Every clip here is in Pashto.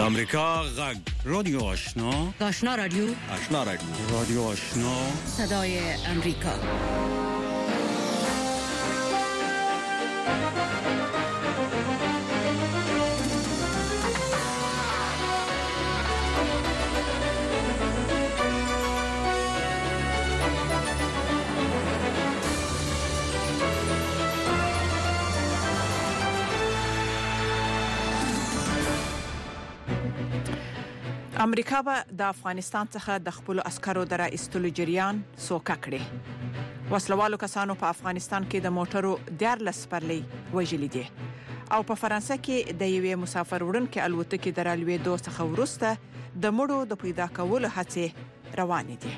امریکا غږ رادیو آشنا رادیو رادیو آشنا صدای امریکا. امریکا به د افغانستان څخه د خپل عسکرو در ایستلو جریان سوکه کړي. وسلوالو کسانو په افغانستان کې د موټرو 14 سپرلي وژلي دي او په فرانسه کې د یوې مسافر وړونکو الوتکې د رالوېدو څخه وروسته د مړو د پیدا کولو هڅې روانې دي.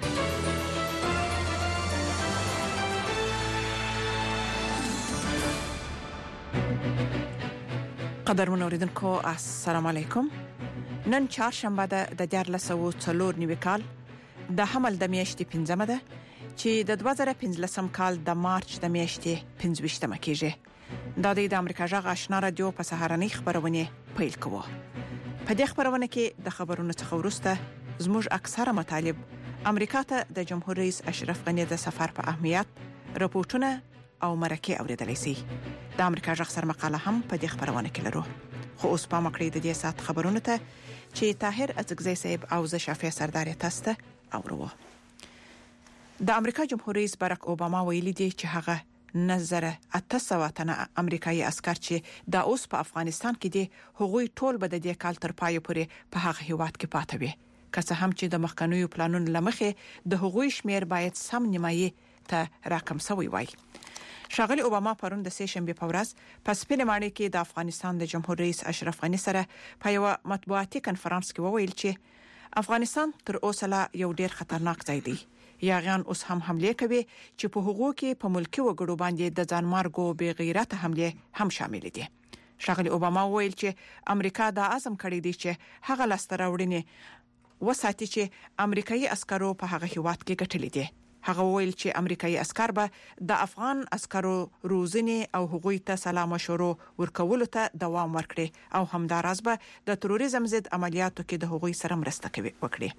قدرمن اوریدونکو السلام علیکم. نن چهارشنبه ده د 1404 کال د حمل د میاشتې 15 ده چې د 2015 کال د مارچ د میاشتې 25 کېږي. دا د امریکا غږ آشنا رادیو په سهارنۍ خبرونه پیل کوو. په دې خبرونه کې د خبرونو څخه وروسته زموږ اکثره مطالب امریکا ته د جمهور رئیس اشرف غنی د سفر په اهمیت رپورټونه او مرکه اوریدلای شي. د امریکا غږ سره مقاله هم په دې خبرونه کې لرو. خو اوس په مکړې د دې سات خبرونه ته چې طاهر ازغزی صاحب او ز شافعی سردار تاسو اورو. د امریکا جمهور رئیس باراک اوباما ویلي دی چې هغه نظر 800 تنه امریکایي عسكر چې د اوس په افغانستان کې دي هغوی ټول به د دې کال تر پای پورې په هغه هیواد کې پاتې وي. که څه هم چې د مخکنیو پلانونو لمخې د هغوی شمیر باید سم نیمایي ته راکم شوی وای. ښاغلي اوباما پرون د سه شنبه په ورځ په سپینمانه کې د افغانستان د جمهور رئیس اشرف غنی سره په یو مطبوعاتي کنفرانس کې وویل چې افغانستان تر اوسه لا یو ډیر خطرناک ځای دی. یاغیان اوس هم حمله کوي چې په هغو کې په ملکی وګړو باندې د ځانمارګو بې غیرته حمله هم شامل دي. ښاغلي اوباما وویل چې امریکا دا عزم کړی دی چې هغه لاستراوړنې وساتي چې امریکایي عسکرو په هغه هیواد کې ګټلې دي. هغه ویل چې امریکایي عسكر به د افغان عسکرو روزنه او هغوی ته سلام مشورو ورکولو ته دوام ورکړي او همداراز به د تروریزم ضد عملیاتو کې د هغوی سره مرسته کوي وکړي.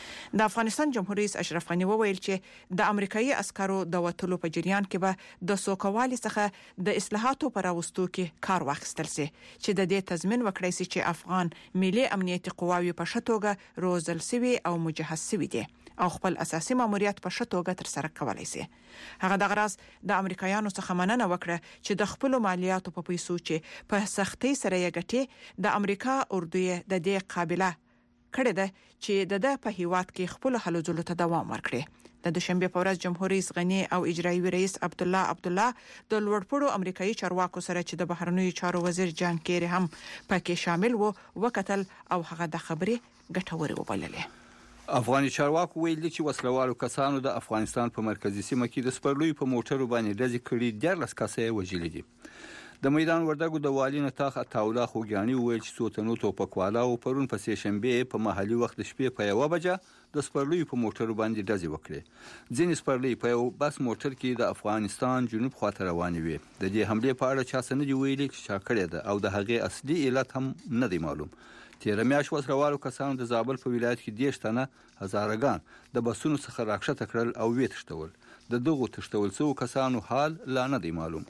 د افغانستان جمهور رئیس اشرف غنی وویل چې د امریکایي عسکرو د وټلو په جریان کې به د سوکوالي څخه د اصلاحاتو پر راوستو کې کار واخیستل شي چې د دې تضمین وکړي چې افغان ملي امنیتي قواوی په شتوګه روزل سوي او مجهز سوي دي او خپل اساسي ماموریت په شتوګه تر سره کولای شي. هغه د غراز د امریکایانو څخه مننه وکړه چې د خپل مالیاتو په پیسو چې په سختۍ سره یې ګټي د امریکا اردوی د دې قابلیت کړی ده چې د په هیواد کې خپل هلو ځلو ته دوام ورکړي. د دوشنبه په ورځ جمهور رئیس غنی او اجرایي رئیس عبدالله د لوړپوړو امریکایي چارواکو سره چې د بهرنیو چارو وزیر جان کیری هم پکې شامل وکتل او هغه د خبرې ګټورې وبللې. افغاني چارواکو ویلي چې وسلوالو کسانو د افغانستان په مرکزی سیمه کې د سپرلوی په موټرو باندې ډزې کړې 14 کسې وژلي دي. د میدان وردګو د والی نتاخ عطاوله خوګیانی ویل چې څوتنو توپکوالاو پرون په سه شنبه په محلي وخت شپې په 1 بجه د سپرلوی په موټرو باندې ډزې وکړې. ځینې سپرلوی په یو بس موټر کې د افغانستان جنوب خواته روانې وي. د دې حمله په اړه چا څه نه دی ویلي چې چا کړې ده او د هغې اصلي علت هم نه دی معلوم. تیر میاشت وسلوالو کسانو د زابل په ولایت کې 10 تنه هزارګان د بسونو څخه راکښته کړل او وې تشتول. د دغو تشتول څو کسانو حال لا نه دی معلوم.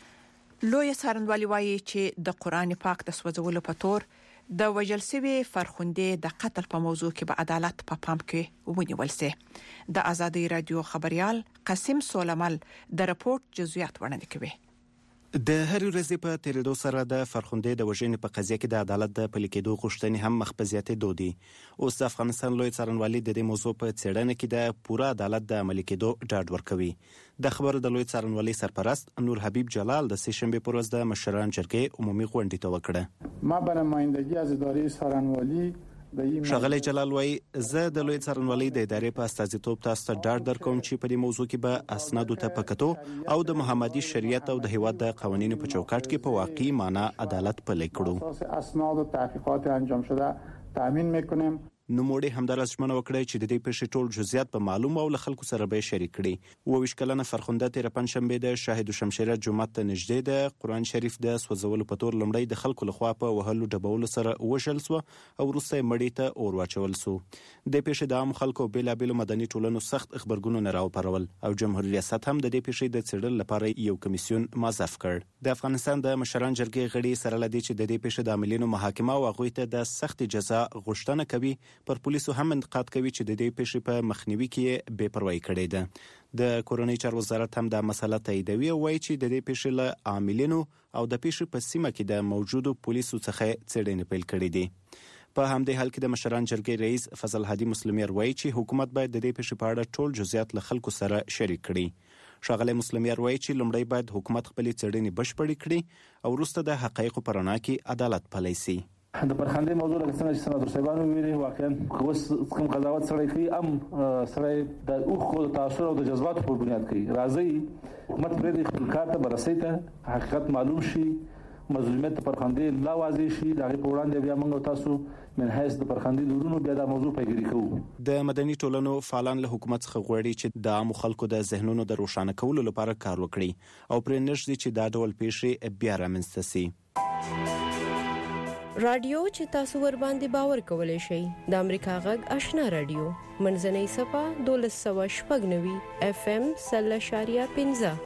لوی څارنوالي وایي چې د قرآن پاک د سوځولو په تور د وژل شوی فرخنده د قتل په موضوع کې به عدالت په پام کې ونیول شي. د آزادۍ رادیو خبريال قاسم سولمل د رپورت جزئیات وړاندې کوي. د هر ورځې په تیریدو سره د فرخنده د وژنې په قضیه کې د عدالت د پلي کېدو غوښتنې هم مخ په زیاتېدو دي. اوس د افغانستان لوی څارنوالي د دې موضوع په څېړنه کې د پوره عدالت د عملي کېدو ډاډ ورکوي. د خبرو د لوی څارنوالي سرپرست نور حبیب جلال د سه شنبه پر ورځ د مشران جرګې عمومي غونډې ته وکړه. ما به نمایندګي از ادارې څارنوالي ښاغلی جلال وایي زه د لوی څارنوالۍ د ادارې په استازیتوب تاسو ته ډاډ درکوم چې په دې موضوع کې به اسنادو ته په کتو او د محمدي شریعت او د هیواد د قوانینو په چوکاټ کې په واقعي معنا عدالت پلی کړو. اسناد و تحقیقات انجام شده تامین میکنیم. نوموړي همداراز ژمنه وکړه چې د دې پیښې ټول جزئیات په معلومه او له خلکو سره به شریک کړي. 22 کلنه فرخنده تیر پنځشنبه د شاهد شمشیره جومات ته نږدې د قرآن شریف د سوځولو په تور لومړی د خلکو لخوا په وهلو ډبولو سره وشل سو او وروسته مړی ته اور واچول سو. د پیښې د عام خلکو بیلابیلو مدني ټولنو سخت خبرګونونه راوپارول او جمهوریت ریاست هم د دې پیښې د څېړلو لپاره یو کمیسیون مازف کړ. د افغانستان د مشران جرګې غړي سره لدی چې د دې پیښې د عاملینو محاکمه او هغوی ته د سخت جزا غوښتنه کوي، پر پولیسو هم انتقاد کوي چې د دې پیښې په مخنیوي کې بې پروايي کړې ده. د کورنۍ چارو وزارت هم د مسله تاییدوي او وایي چې د دې پیښې له عاملینو او د پیښې په سیمه کې د موجودو پولیسو څخه څېړنې پیل کړې دي. په همدې حال کې د مشران جرګې رئیس فضل هادي مسلمیر وایي چې حکومت باید د دې پیښې په اړه ټول جزئیات له خلکو سره شریک کړي. ښاغلی مسلمیر وایي چې لومړی باید حکومت خپلې څېړنې بشپړې کړي او وروسته د حقایقو په رڼا کې عدالت پلی شي. د پرخندې موضوع لکه څنګه چې سناتور صاحبانو ویلي، واقعا اوس کوم قضاوت سړی کوي سړی د اوښکو د تاثر او د جذباتو په بنیاد کوي. راځي حکومت پرې خپل کار ته برسي ته حقیقت معلوم شي، مظلومیت پرخندې لا واضح شي، دغه په وړاندې بیا موږ تاسو من حیث د پرخندې لورونو بیا د موضوع پیګیری کوو. د مدني ټولنو فعالان له حکومت څخه غواړي چې د عامو خلکو د ذهنونو د روښانه کولو لپاره کار وکړي او پرې نږدې چې دا ډول پیښې بیا رامنځته شي. رادیو چې تاسو ور باندې باور کولای شئ د امریکا غږ آشنا رادیو منځنۍ صفه 1290 FM 0.15.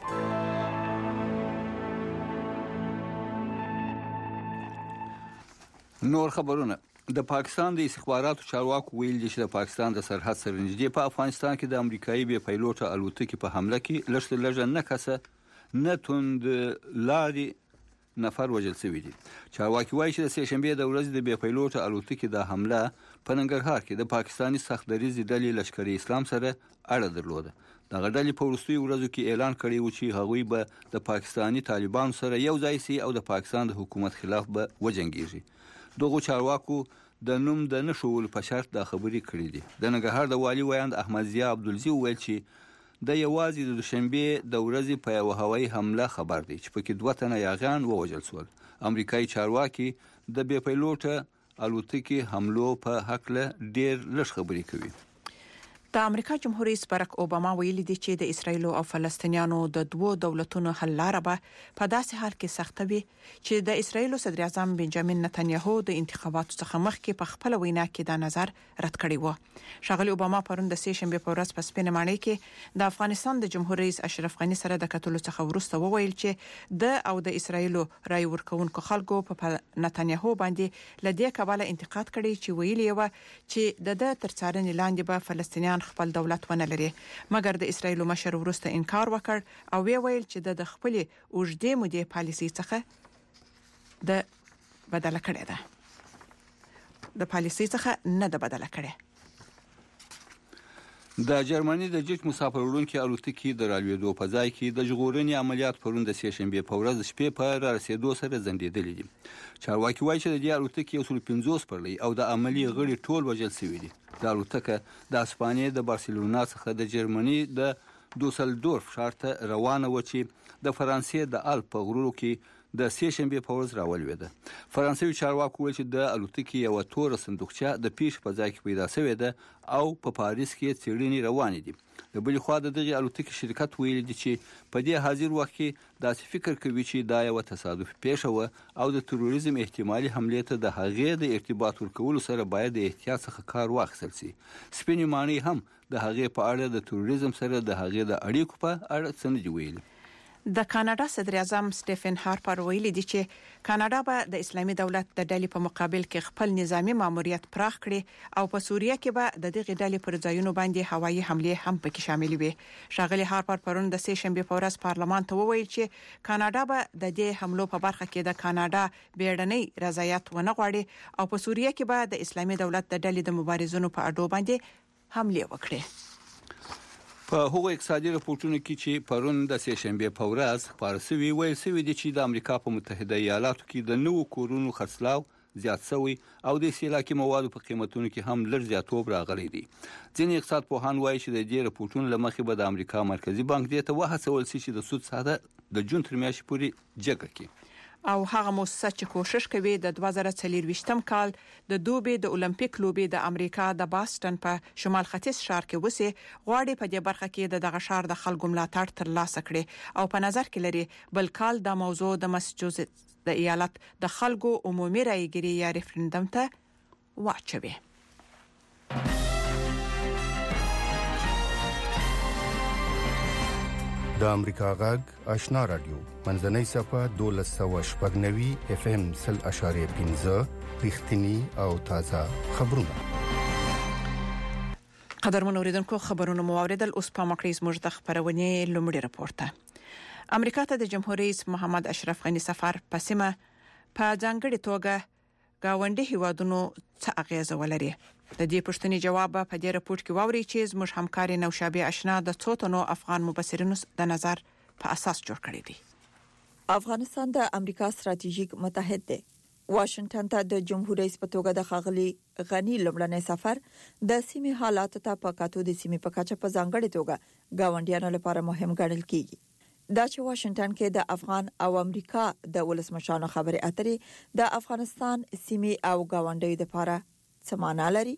نور خبرونه. د پاکستان د استخباراتو چارواکو ویل دي چې د پاکستان د سرحد سره نږدې په افغانستان کې د امریکایي بې پایلوټه الوتکې په حمله کې لږ نه کسه نه توند لاري نفر وژل شوی دي. چارواکي وایي چې د سه شنبه د ورځې د بې پایلوټه الوتکې د حمله په ننګرهار کې د پاکستاني سخت دریځ ډلې لشکري اسلام سره اړه درلوده. دغه ډلې په وروستیو ورځو کې اعلان کړی و چې هغوی به د پاکستاني طالبانو سره یو ځای شي او د پاکستان د حکومت خلاف به وجنګیږي. دغه چارواکو د نوم د نشول په شرط د خبرې کړې دي. د ننګرهار د والي ویاند احمد ضیا عبدالزی ویل چې د یوازې د دوشنبه د ورځې په یو هوایي حمله خبر دی چې پکې 2 تنه یاغیان ووژل شول. امریکایي چارواکي د بې پایلوټه الوتکې حملو په حق له ډېر لږ خبرې کوي. د امریکا جمهور رئیس برک اوباما ویلي دی چې د اسرایل او فلسطینیانو د دوه دولتونو حل لاره به په داسې حال کې سخته وي چې د اسرایل صدر اعظم بنجامین نتنیاهو د انتخاباتو څخه مخکې په خپل وینا کې دا نظر رد کړی و. ښاغلی اوباما پرون د سه شنبه په ورځ په سپینه ماڼۍ کې د افغانستان د جمهور رئیس اشرف غنی سره د کتلو څخه وروسته وویل چې د او د اسرایل رای ورکونکو خلکو په نتنیاهو باندې لدې کابل انتقاد کړي چې ویلي و چې د ترڅارنې لاندې به فلسطینیان خپل دولت ونه لري، مګر د اسرایل مشر وروسته انکار وکړ او ویل چې د خپل اوږدې مودې پالیسي څخه د بدله کړې ده. د پالیسي څخه نه د بدله کړې. د جرمني د جټ مسافر وړونکي الوتکې د رالوېدو په ځای کې د ژغورنې عملیات پرون د سه شنبه په ورځ شپې په رارسېدو سره ځنډېدلې دي. چارواکي وایي چې د دې الوتکې 150 پرلي او د عملی غړي ټول وژل شوي دي. د الوتکه د اسپانیې د بارسلونا څخه د جرمني د دوسلدورف ښار ته روانه و چې د فرانسې د الپ په غرونو کې د سه شنبه په ورځ راولوېده. فرانسوي چارواکو ویل چې د الوتکې یو تور صندوقچه د پیښې په ځای کې پیدا شوې ده او په پاریس کې څېړنې روانې دي. د بلې خوا د دغه الوتکې شرکت ویل دي چې په دې حاضر وخت کې داسې فکر کوي چې دا یو تصادف پیښه و او د تروریزم احتمالي حملې ته د هغې د ارتباط ورکولو سره باید د احتیاط څخه کار واخیستل شي. سپینې ماڼۍ هم د هغې په اړه د تروریزم سره د هغې د اړیکو په اړه څه نه دي ویلي. د کاناډا صدر اعظم سټیفن هارپر ویلي دی چې کاناډا به د اسلامي دولت د ډلې په مقابل کې خپل نظامی ماموریت پراخ کړي او په سوریه کې به د دغه ډلې پر ځایونو باندې هوایي حمله هم پکې شامل وي. ښاغلی هارپر پرون د سه شنبه په ورځ پارلمان ته وویل چې کاناډا به د دې حملو په برخه کې د کاناډا بیړنۍ رضایت ونه غواړي او په سوریه کې به د اسلامي دولت د ډلې د مبارزونو په اډو باندې حمله وکړي. په هغو اقتصادي راپورټونو کې چې پرون د سه شنبه په ورځ خپاره شوي ویل شوي دي چې د امریکا په متحده ایالاتو کې د نوو کورونو خرڅلاو زیات شوی او د استهلاکي موادو په قیمتونو کې هم لږ زیاتوب راغلی دی. ځینې اقتصاد پوهان وایي چې د دې راپورټونو له مخې به د امریکا مرکزي بانک دې ته وهڅول شي چې د سود ساده د جون تر میاشتې پورې جګه کړي. او هغه موسسه چې کوشش کوي د 2024م کال د دوبي د اولمپیک لوبې د امریکا د باستن په شمال ختیځ ښار کې وسی غواړي په دې برخه کې دغه ښار د خلکو ملاتړ ترلاسه کړي او په نظر کې لري بل کال د موضوع د مساچوزټس د ایالت د خلکو عمومي رایګیری یا ریفرندم ته واچوي. د امریکا غږ آشنا رادیو منځنۍ صفه 1290 اف ام 0.15 رښتینی او تازه خبرونه. قدرمن اوریدونکو خبرونه مو اوریدل. اوس په مکریز موږ د خبرونه لومړی راپورته امریکا ته د جمهوریت رئیس محمد اشرف غنی سفر په سیمه په ځانګړي توګه گاونډي هیوادونو څخه اغیزه ولري. د دې پوښتنې جواب په دې راپور کې واوري چې زموږ همکاري نوشابه آشنا د څوتنو افغان مبصرینو د نظر په اساس جوړ کړی دی. افغانستان د امریکا ستراتیژیک متحد دی. واشنگټن ته د جمهوریت رئیس په توګه د ښاغلي غنی لومړنی سفر د سیمې حالات ته په کاتو د سیمې په کچه په ځانګړي توګه گاونډیانو لپاره مهم ګڼل کیږي. دا چې واشنگټن کې د افغان او امریکا د ولسمشانو خبرې اترې د افغانستان سیمې او گاونډیو لپاره څه معنا لري.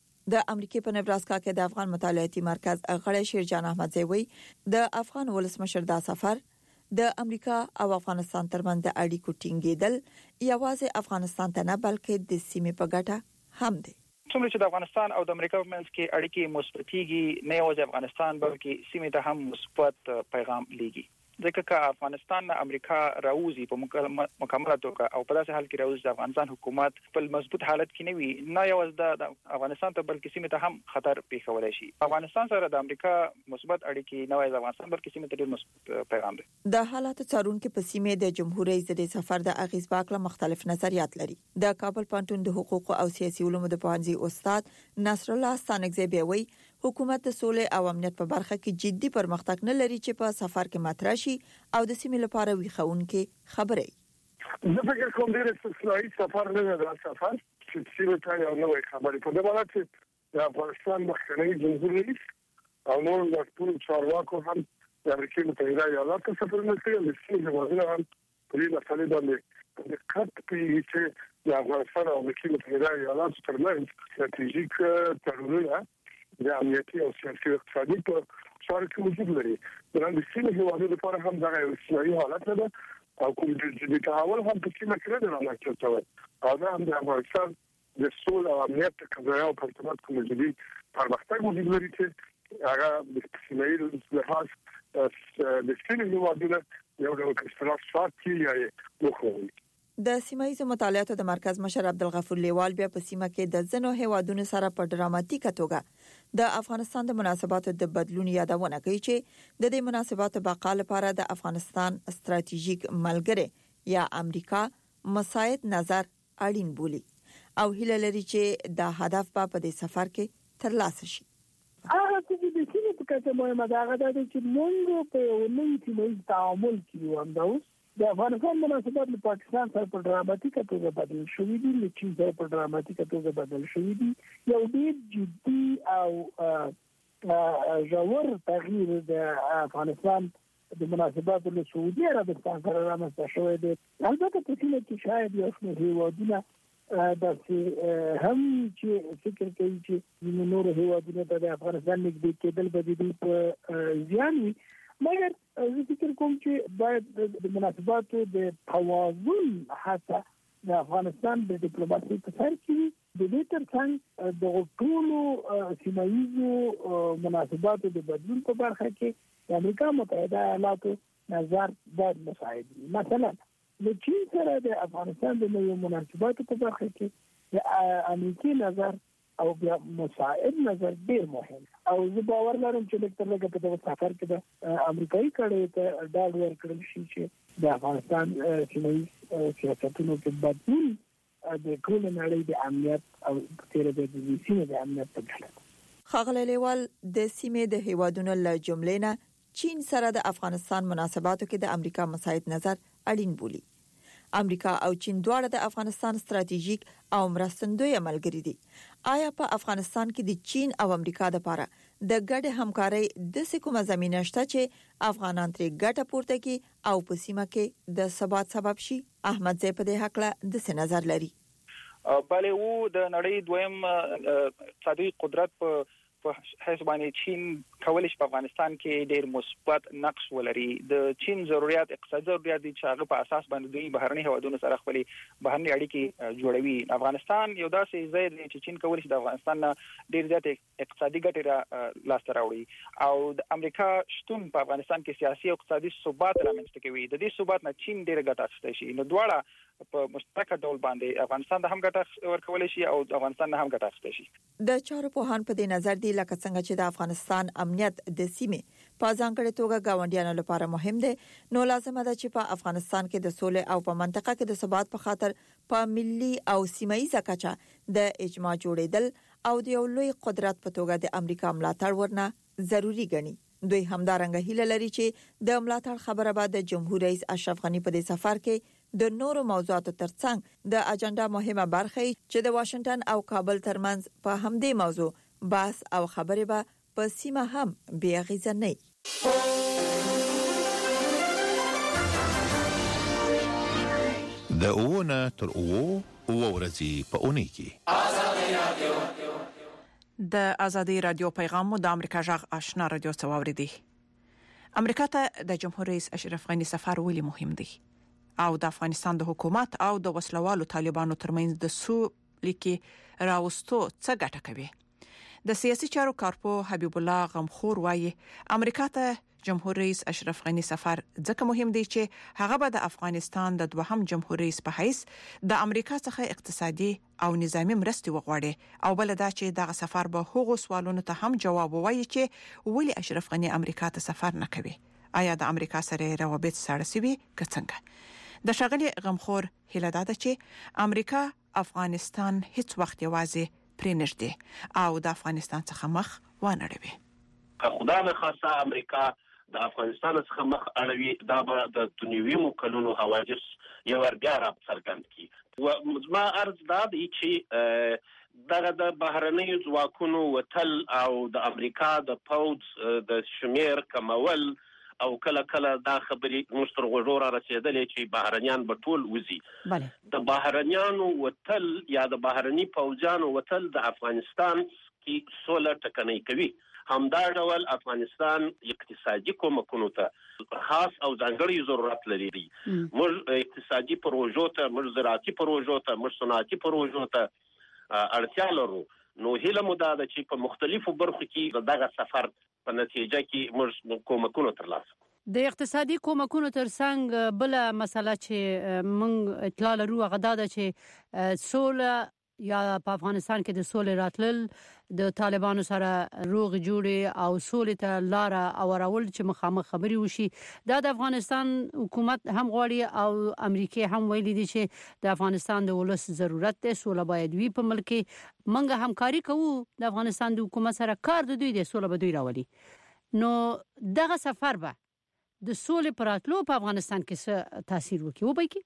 د امریکای په نبراسکا کې د افغان مطالعاتي مرکز غړی شیرجان احمدزی وی د افغان ولسمشر دا سفر د امریکا او افغانستان ترمنځ د اړیکو ټینګېدل یوازې افغانستان ته نه بلکې د سیمې په ګټه هم دی. څومره چې د افغانستان او د امریکا په منځ کې اړیکې مثبتېږي نه یوازې افغانستان بلکې سیمې ته هم مثبت پیغام لېږي. ځکه چې افغانستان نه امریکا راوځي په مکمله توګه او په داسې حال کې راوځي د افغانستان حکومت په مضبوط حالت کې نه وي نه یوازې د افغانستان ته بلکې سیمې ته هم خطر پیښولای شي. افغانستان سره د امریکا مثبت اړیکې نه وایي د افغانستان بلکې سیمې ته ډېر مثبت پیغام دی. د حالات څارونکو په سیمې د جمهوریت رئیس سفر د اغیز باکله مختلف نظریات لري. د کابل پانتون د حقوق او سیاسي علومو د پوهنځي استاد نصر الله ستانکزی بیوي حکومت د سولې او امنیت په برخه کې جدي پرمختګ نه لري چې په سفر کې مطرح شي او د سیمې لپاره ویښونکې خبرې. زه فکر کوم ډېر استثنایی سفر نه دی. سفر چې سیمه ته یو نوې خبرې په دې وخت کې د افغانستان مخکنی جمهور رئیس او نور د ټول چارواکو هم د امریکا متحده ایالاتو سفرونه کوي. د سیمې وزیر هم په دې مسله باندې د کټ کوي چې د افغانستان او امریکا متحده ایالاتو ترمنځ ستراتیژیک تړونونه د امنیتي او سیاسي اقتصادي په چارو کې وجود لري. د سیمې هیوادونو لپاره هم دا یو استثنایی حالت ده او کوم د تحول هم په سیمه کې نه رامنځته شوی. او دا هم د افغانستان د سولې او امنیت قضایا او پرتمات کوم جدي پرمختګ وجود لري چې هغه د سیمې لحاظ د سیمې هیوادونو یو ډول اختلاف ساتي یا مخوي. د سیمایي مطالعاتو د مرکز مشر عبدالغفور لیوال بیا په سیمه کې د ځنو هیوادونو سره په ډراماتیکه توګه د افغانستان د مناسباتو د بدلون یادونه کوي چې د دې مناسباتو بقا لپاره د افغانستان ستراتیژیک ملګری یا امریکا مساعد نظر اړین بولي او هیله لري چې دا هدف په دې سفر کې ترلاسه شي. هغه چې د سیمې په کچه مهمه ده هغه د چې موږ په یو نوي سیمایي تعامل کې ومدو. د افغانستان مناسبات له پاکستان سره په ډراماتیکه توګه بدل شوې دي، له چین سره په ډراماتیکه توګه بدل شوې دي. یو ډېر جدي او ژور تغییر د افغانستان د مناسباتو له سعودي عربستان سره رامنځته شوی دی. البته په سیمه کې شاید یو څه هیوادونه د هم چې فکر کوي چې نور هیوادونه د افغانستان نږدې کېدل به د په زیان وي. مګر زه فکر کوم چې باید د مناسباتو د توازن هڅه د افغانستان د ډیپلوماسي په سر کې د دې ترڅنګ د ټولو سیمایي مناسباتو د بدلون په برخه کې د امریکا متحده ایالاتو نظر باید مساعد وي. مثلا د چین سره د افغانستان د نوو مناسباتو په برخه کې د امریکایي نظر او بیا مساعد نظر ډیر مهم او زه باور لرم چې ډاکټر لګه په دغه سفر کې د امریکایي کډې ته ډاډ ورکړل شي چې د افغانستان سیمایي سیاستونو کې بدلون د ټول نړۍ د امنیت او تیر د سیمې د امنیت په ګټه. ښاغلی لیوال د سیمې د هیوادونو له جملې نه چین سره د افغانستان مناسباتو کې د امریکا مساعد نظر اړین بولي. امریکا او چین دواړه د افغانستان ستراتیژیک او مرستندوی ملګري دي. آیا په افغانستان کې د چین او امریکا لپاره د ګډ همکارۍ د کومه زمينه شته چې افغانان ترې ګټه پورته کړي او په سیمه کې د ثبات سبب شي. احمد زی په دې حق له د څه نظر لري؟ بله و د نړۍ دویم اقتصادي قدرت په حساب باندې چین کولای شي په افغانستان کې ډېر مثبت نقش ولري. د چین ضرورت اقتصادي ضرورت دي چې هغه په اساس باندې دوی بهرني هوادونو سره خپل بهرني اړیکې جوړوي. افغانستان یو داسې ځای دی چې چین کولای شي د افغانستان ډېر زیات اقتصادي ګټې را لاسته راوړي او د امریکا شتون په افغانستان کې سیاسي او اقتصادي ثبات رامنځته کوي. د دې ثبات نه چین ډېر ګټه اخیستی شي. نو دواړه په مشترک ډول باندې افغانستان د هم ګټه ورکول شي او د افغانستان نه هم ګټه اخیستی شي. د چارو پوهان په دې نظر دی لکه څنګه چې د افغانستان امنیت د سیمې په ځانګړي توګه گاونډیانو لپاره مهم دی، نو لازم ده چې په افغانستان کې د سولې او په منطقه کې د ثبات په خاطر په ملي او سیمایي کچه د اجماع جوړیدل او د یو لوی قدرت په توګه د امریکا ملاتړ ورنه ضروری ګڼي. دوی همدارنګه هیله لري چې د ملاتړ خبره به د جمهور رئیس اشرف غنی په دې سفر کې د نورو موضوعاتو ترڅنګ د اجنډا مهمه برخه چې د واشنگټن او کابل ترمنځ په همدې موضوع بحث او خبرې به په سیمه هم بې اغیزه نه وي. د اوونه تر اوو ورځې په اونۍ کې د ازادي رادیو پیغام د امریکا جغ آشنا رادیو څووري دي. امریکا ته د جمهور رئیس اشرف غنی سفر ولې مهم دی او د افغانستان د حکومت او د وسلوالو طالبانو ترمنځ د سولې کې راوستو څه ګټه کوي؟ د سیاسي چارو کارپو حبیب الله غمخور وایي امریکا ته جمهور رئیس اشرف غنی سفر ځکه مهم دی چې هغه به د افغانستان د دوهم جمهور رئیس په حیث د امریکا څخه اقتصادي او نظامی مرستې وغواړي او بل دا چې دغه سفر به هغو سوالونو ته هم جواب ووایي چې ولې اشرف غنی امریکا ته سفر نه کوي. آیا د امریکا سره روابط ساړه سوي که څنګه؟ د شغلي غمخور هیله ده چې امریکا افغانستان هیڅ وخت یوازې پرې نږدې او د افغانستان څخه مخ وانړوي. خدای نه خاصه امریکا د افغانستان څخه مخ اړوي دا به د دنیوي مکلونو حوادث یو بیا را څرګند کی. ما عرض دا دی چې دغه د بهرنیو ځواکونو وتل او د امریکا د پوز د شمیر کمول او کله کله دا خبرې مستر غوړو را رسیدلې چې بهرنیان به ټول وزي. د بهرنیانو وتل یا د بهرني پوځانو وتل د افغانستان کې سوله ټکنۍ کوي. همدا ډول افغانستان اقتصادي کومکونو ته خاص او ځانګړي ضرورت لري. موږ اقتصادي پروژو ته، موږ زراعتي پروژو ته، موږ صنعتي پروژو ته اړتیا لرو. نو هیله مو دا ده چې په مختلفو برخو کې دغه سفر په نتیجه کې موږ کومکونو ترلاسه کړو. د اقتصادي کومکونو ترڅنګ بل مسله چې موږ اطلاع لرو هغه دا ده چې سوله یا په افغانستان کې د سولې راتلل د طالبانو سره روغ جوړي او سولې ته لار او راول چې مخامخ خبري وشي. دا د افغانستان حکومت هم غواړي او امریکا هم ویلي دي چې د افغانستان د ولس ضرورت دی، سوله باید وي په ملک کې. منګه همکاري کوو د افغانستان د حکومت سره، کار د دوی دی، سوله به دوی راولي. نو دغه سفر به د سولې پراتلو په افغانستان کې څه تاثیر وکړي وبای کی؟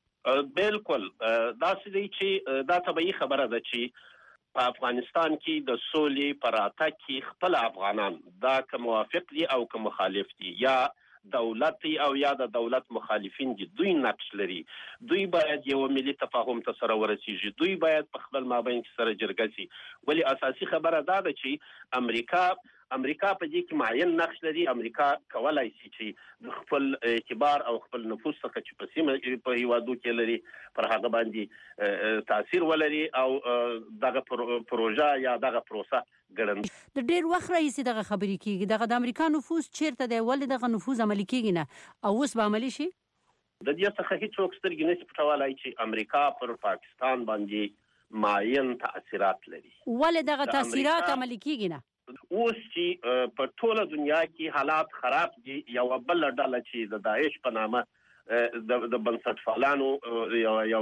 بالکل دا څه دی چې دا طبيعي خبره ده چې په افغانستان کې د سولې پر اتاک کې خپل افغانان دا که موافق دي او که مخالف دي یا دولت او یا د دولت مخالفین دي، دوی نقش لري. دوی باید یو ملي تفاهم ته سره ورسیږي، دوی باید په خپل مابین کې سره جرګه شي. ولی اساسي خبره دا ده چې امریکا په دې کې معین نقش لري. امریکا کولای شي چې د خپل اعتبار او خپل نفوذ څخه چې په سیمه په هیوادو کې لري پر هغه باندې تاثیر ولري او دغه پروژه یا دغه پروسه ګړند. د ډیر وخت راځي دغه خبرې کیږي دغه د امریکا نفوذ چیرته دی، ولې دغه نفوذ عملی کیږي نه او اوس به عملی شي؟ د دې څخه هیڅ څوک سترګې نشي پټولای چې امریکا پر پاکستان باندې معین تاثیرات لري. ولې دغه تاثیرات عملی کیږي نه؟ اوس چې په ټوله دنیا کې حالات خراب دي، یو بل ډله چې د داعش په نامه د بنسټپالانو یو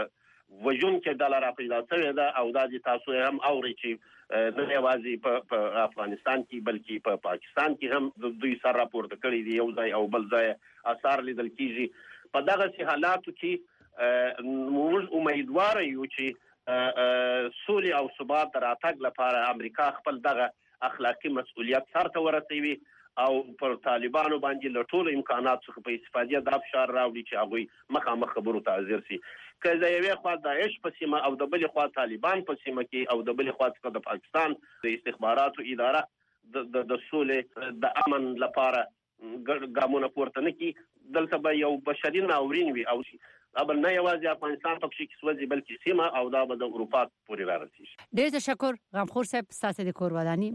وجون کې ډله راپیدا شوې ده او دا چې تاسو هم اورئ چې نه یوازې په افغانستان کې بلکې په پاکستان کې هم دوی سر راپورته کړی دي، یو ځای او بل ځای آثار لیدل کیږي. په دغه حالاتو کې موږ امیدوار یو چې سولې او ثبات راتګ لپاره امریکا خپل دغه اخلاقی مسؤلیت سره ورسوي او پر طالبانو باندې له ټولو امکاناتو څخه په استفاده د فشار راوړي چې هغه مخامخ خبرو ته حاضر شي. که د یوې خوا داعش په سیمه او د بلې خوا طالبان په سیمه کې او د بلې خوا څخه د پاکستان د استخباراتو اداره د سولې د امن لپاره ګامونه پورته نه کړي، دلته به یو بشري ناورین وي او ابل نه یوازې افغانستان ته کې سوځي بلکې سیمه او دا به د اروپا پورې رارسي. ډېر تشکر غمخور صاحب ستاسو د کور وداني.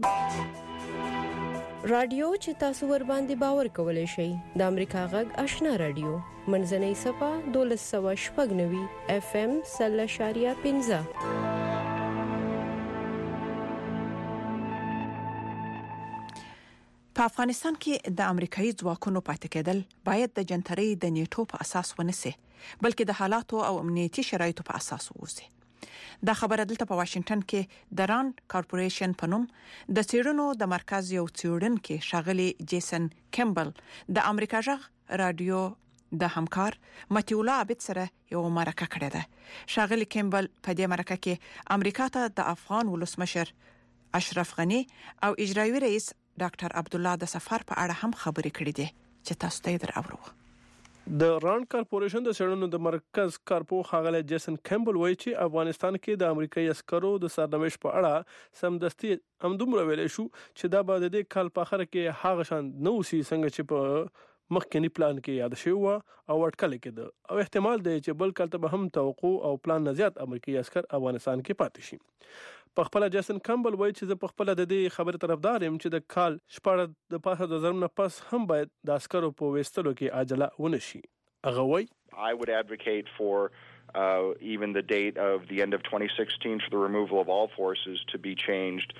رادیو چې تاسو ور باندې باور کولای شئ د امریکا غږ آشنا رادیو منځنۍ صفه 1290 FM 0.15. په افغانستان کې د امریکایي ځواکونو پاتې کېدل باید د جنتري د نیټو په اساس ونسي بلکې د حالاتو او امنیتي شرایطو په اساس ووسي. دا خبره دلته په واشنگټن کې د راند کارپوریشن په نوم د څېړنو د مرکز یو څېړونکو شاغلي جیسن کیمبل د امریکا غږ رادیو د همکار متیولا عبد سره یو مرکه کړې ده. شاغلي کیمبل په دې مرکه کې امریکا ته د افغان ولسمشر اشرف غنی او اجرایي رئیس ډاکټر عبد الله د سفر په اړه هم خبرې کړې دي چې تاسو ته درو. د راند کارپوریشن د څېړنو د مرکز کارپو خاغله جیسن کیمبل وایي چې افغانستان کې د امریکایي عسکرو د سرنوشت په اړه سمدستي همدومره ویلې شو چې دا به د دې کال په اخر کې هغه شان نو سي څنګه چې په مخکنی پلان کې یاد شوی و او اټکل کېده او احتمال دی چې بل کال ته به هم توقع او پلان نه زیات امریکایي عسكر افغانستان کې پاتې شي. په خپل جیسن کیمبل وایي چې زه په خپل د دې خبره طرفدار یم چې د کال شپږ د پاسه د زرم نه پس هم باید د عسکرو په وستلو کې عاجله ونشي. هغه وایي I would advocate for even the date of the end of 2016 for the removal of all forces to be changed.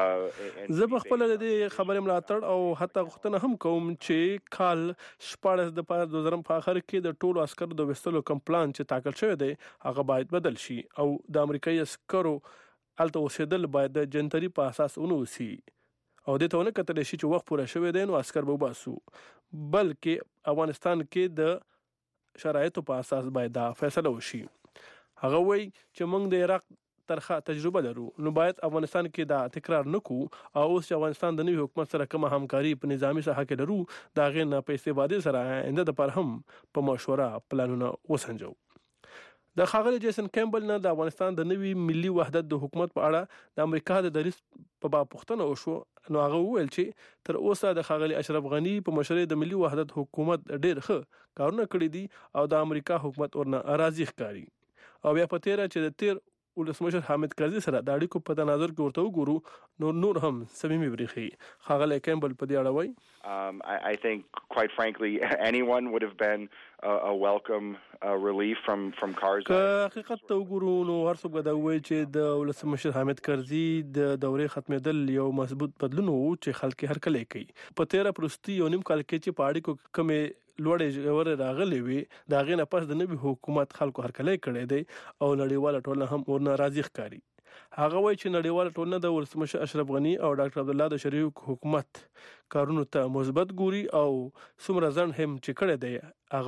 زه په خپل د دې خبرې ملاتړ او حتی غوښتنه هم کوم چې کال شپږ د پاسه د زرم په اخر کې د ټولو عسکرو د وستلو کوم پلان چې ټاکل شوی دی هغه باید بدل شي او د امریکایي عسکرو الته اوسېدل باید د جنتري په اساس ونوسي او د ته نه کتل شي چې وخت پوره شوی دی نو عسكر به وباسو، بلکې افغانستان کې د شرایطو په اساس باید دا فیصله وشي. هغه وایي چې موږ د عراق ترخه تجربه لرو نو باید افغانستان کې دا تکرار نکو او اوس چې افغانستان د نوي حکومت سره کومه همکاري په نظامی ساحه کې لرو دا غیر نه په استفاده سره آینده د پر هم په مشوره پلانونه وسنجو. د خاغلی جیسن کیمبل نه د افغانستان د نوي ملي وحدت د حکومت په اړه د امریکا د دریس په باب پوښتنه وشو نو هغه وویل چې تر اوسه د خاغلی اشرف غنی په مشرۍ د ملي وحدت حکومت ډېر ښه کارونه کړی دي او د امریکا حکومت ورنه راضي ښکاري او بیا په تیره چې د تیر ولسمشر حامد کرزي سره د اړیکو په تناظر کې ورته وګورو نور هم صمیمي بریخي. خاغلی کیمبل په دې اړه وایي I think quite frankly anyone would have been a welcome relief from Karzai. که حقیقت ته وګورو نو هر څوک دا وایي چې د ولسمشر حامد کرزي د دورې ختمېدل یو مثبت بدلون وو چې خلک هر کله کوي. په تیره پرستی یو نیم کال کې چې په اړیکو کمې لوړې ژورې راغلې وي دا غي نه پس د نوي حکومت خلکو هر کله کړي دي او نړیواله ټولنه هم ورنه راضي ښکاري. هغه وایي چې نړیواله ټولنه د ولسمشر اشرف غنی او ډاکټر عبد الله د شریک حکومت کارونو ته مثبت ګوري او څومره ځن هم چې کړي دي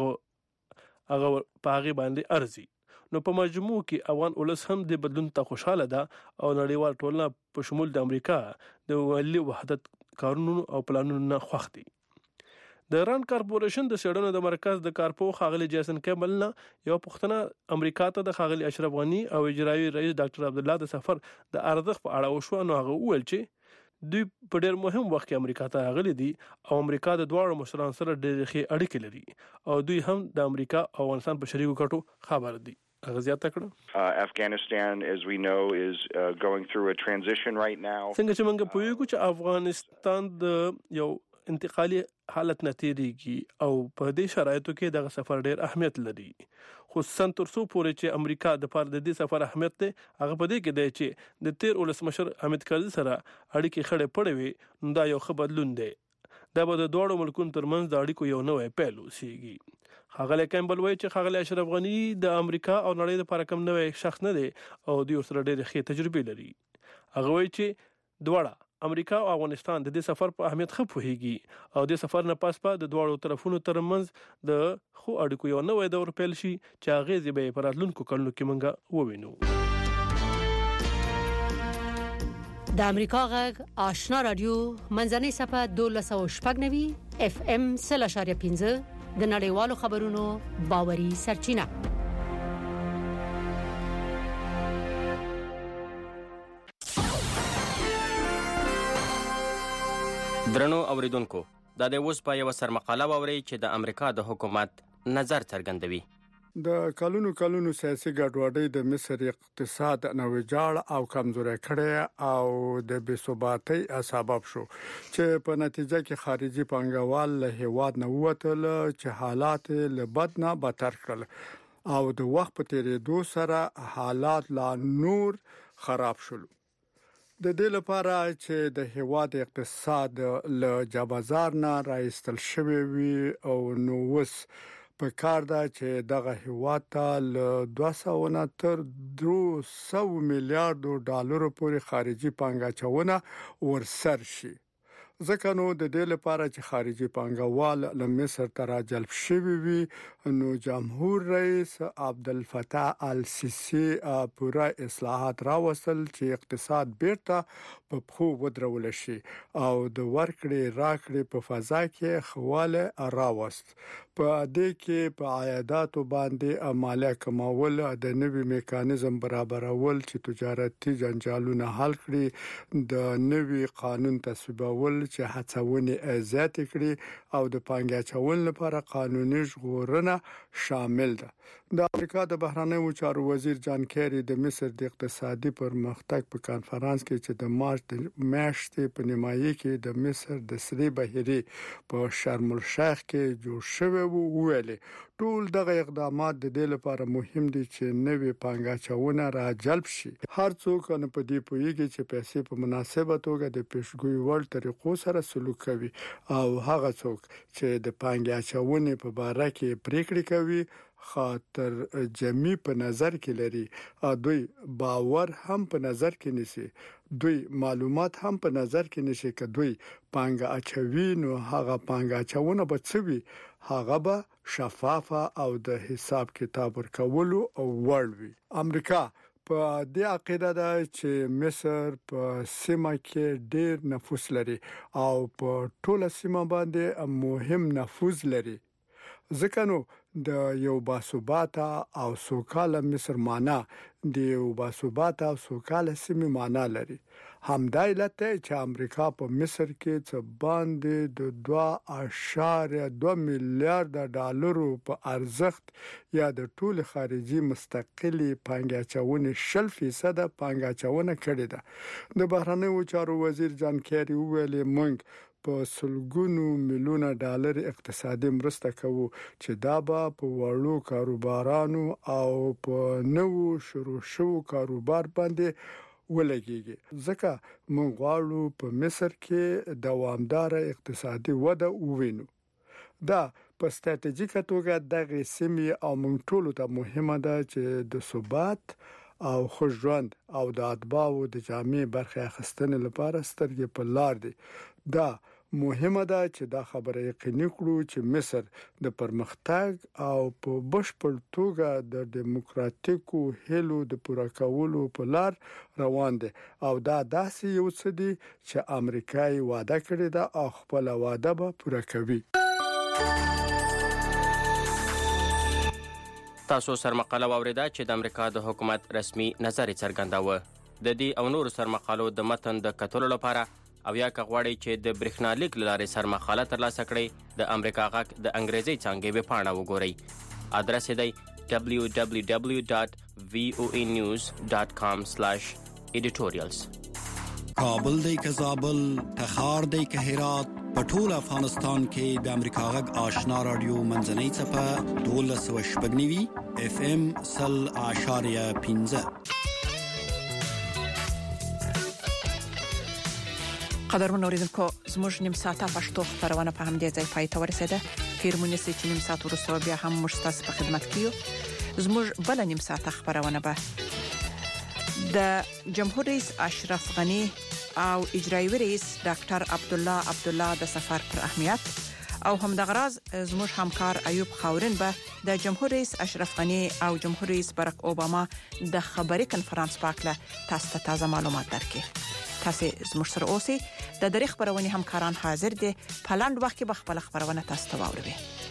هغه په هغه باندې ارزي. نو په مجموع کې افغان ولس هم د بدلون ته خوشاله ده او نړیوال ټولنه په شمول د امریکا د ملي وحدت کارونو او پلانونو نه خوښ دي. د راند کارپوریشن د څېړنو د مرکز د کارپو خاغلی جیسن کیمبل نه یو پوښتنه امریکا ته د خاغلی اشرف غنی او اجرایي رئیس ډاکټر عبد الله د سفر د ارزښت په اړه وشو نو هغه وویل چې دوی په ډېر مهم وخت کې امریکا ته راغلي دي او امریکا د دواړو مشرانو سره ډېرې ښې اړیکې لري او دوی هم د امریکا او افغانستان په شریکو ګټو خبر دي. هغه زیاته کړه Afghanistan as we know is going through a transition right now. څنګه چې موږ پوهیږو چې افغانستان د یو انتقالي حالت نتیریږي او په دې شرایطو کې دغه سفر ډېر اهمیت لري خصوصا تر څو پورې چې امریکا د پر د دې سفر اهمیت ته هغه په دې کې دی چې د تیر ولسمشر حامد کرزي سره اړیکې خړې پړې وي نو دا یو ښه بدلون دی. دا به د دوړو ملکونو ترمنځ د اړیکو یو نوې پیل وسیږي. خاغلی کیمبل وایي چې خاغلی اشرف غنی د امریکا او نړۍ لپاره کوم نوې شخص نه دی او دوی ورسره ډېرې ښې تجربې لري. هغه وایي چې دواړه امریکا او افغانستان د دې سفر په اهمیت ښه پوهیږي او د سفر نه پس په د دواړو طرفونو ترمنځ د خو اړیکو یو نوې دور پیل شي چې هغه به په راتلونکو کلونو کې موږ ووینو. د امریکا غږ آشنا رادیو منځنۍ صفه 1290 اف ام 0.15 د نړیوالو خبرونو باوري سرچینه. درنو اوریدونکو دا د اوس په یو سرمقاله ووري چې د امریکا د حکومت نظر څرګندوي. د کلونو سیاسي ګډوډۍ د مصر اقتصاد نوجاړ او کمزوري کړي او د بېثباتۍ سبب شو چې په نتیجه کې خارجي پانګوال له هیواد نه ووتل چې حالات له بد نه بدتر کړل او د وخت په تیریدو سره حالات لا نور خراب شول. د دې لپاره چې د هیواد اقتصاد له جبازار نه راایستل شوی وي او نو وس په کار دا چې دغه هیواد ته له 200 نه تر 300 میلیارډ ډالر پورې خارجي پانګاچونه ورسر شي. ځکه نو د دې لپاره چې خارجي پانګوال له مصر ته راجلب شوی وي نو جمهور رئیس عبدالفتاح السیسی پوره اصلاحات راوستل چې اقتصاد بیرته په خو ودرول شي او د ورکړې راکړې په فضا کې خواله راوست. په دې کې په عایداتو باندې مالیه کمول د نوي میکانیزم برابرول چې تجارتي جنجالونه حل کړي د نوي قانون تصویبول چې هڅونه زیات کړي او د پانګاچون لپاره قانوني ژغورنه شامل ده. د امریکا د بهرنیو چارو وزیر جان کیری د مصر د اقتصادي پرمختګ په کانفرنس کې چې د مارچ میاشتې په نیمایي کې د مصر د سری بحیري په شرم الشیخ کې جوړ شوی وو ویلي ټول دغه اقدامات د دې لپاره مهم دي چې نوې پانګاچونه را جلب شي. هر څوک نه په دې پوهیږي چې پیسې په مناسبه توګه د پیشګوئی وړ طریقو سره سلوک کوي او هغه څوک چې د پانګاچونې په باره کې پریکړې کوي خاطر جمعي په نظر کې لري دوی باور هم په نظر کې نیسي دوی معلومات هم په نظر کې نیسي چې دوی پانګه اچوي نو هغه پانګه اچونه به څه وي هغه به شفافه او د حساب کتاب ورکولو او وړوي. امریکا په دې عقیده ده چې مصر په سیمه کې ډېر نفوس لري او په ټوله سیمه باندې مهم نفوذ لري. ځکه نو د یو باثباته او سوکاله مصر معنا د یو باثباته او سوکاله سیمه معنا لري. همدا علت چې امریکا په مصر کې څه باندې د 2.2 میلیارډ ډالرو په ارزښت یا د ټول خارجي مستقلی پانګاچونې 0% پانګاچونه کړې ده. د بهرنیو چارو وزیر جان کیری ویلي موږ په سلګونو میلیونه ډالر اقتصادي مرسته کوو چې دا به په وړو کاروبارانو او په نوو شروع شوو کاروبار باندې ولګيږي. ځکه موږ غواړو په مصر کې دوامدار اقتصادي وده ووینو. دا په ستراتیژیکه توګه دغه سیمه او موږ ټول ته مهمه ده چې د ثبات او خوشژوند او د اتباعو د جامع برخه اخیستنې لپاره سترګې په لار دي. دا مهمه ده چې دا خبره یقیني کړو چې مصر د پرمختګ او په بشپړ توګه د دیموکراتیکو هلو د پوره کولو په لار روان دي او دا داسې یو څه دي چې امریکای وعده کړې ده او خپل وعده به پوره کوي. تاسو سرمقاله واوریده چې د امریکا د حکومت رسمي نظر څرګنداوه. د دې او نور سرمقالو د متن د کتلو لپاره او یا کغواړي چې د برېښنالیک لارې سرمقاله ترلاسه کړئ د امریکا غږ د انګریزي څانګې ویبپاڼه وګورئ. ادرس یې دی www.voanews.com/editorials. کابل دی که زابل تخار دی که هرات په ټول افغانستان کې د امریکا غږ آشنا رادیو منځنۍ صفه 1290 اف ام 0.15. قدرمن اوریدونکو زموږ نیم ساعته پښتو خبرونه په همدې ځای پای ته ورسیده. خیرمنې چې نیم ساعت وروسته بیا هم موږ تاسو په خدمت کې یو. زموږ بل نیم ساعته خبرونه به د جمهور رئیس اشرف غنی او اجرایی رئیس ډاکټر عبدالله د سفر پر اهمیت او همدغه راز زموږ همکار ایوب خاورین به د جمهور رئیس اشرف غنی او جمهور رئیس باراک اوباما د خبري کنفرانس په اړه تاسو ته تازه معلومات درکړي. تاسو زموږ سره اوسئ. د درې خبرونه همکاران حاضر دي. په لاند وخت کې به خپل خبرونه تاسو ته واوروي.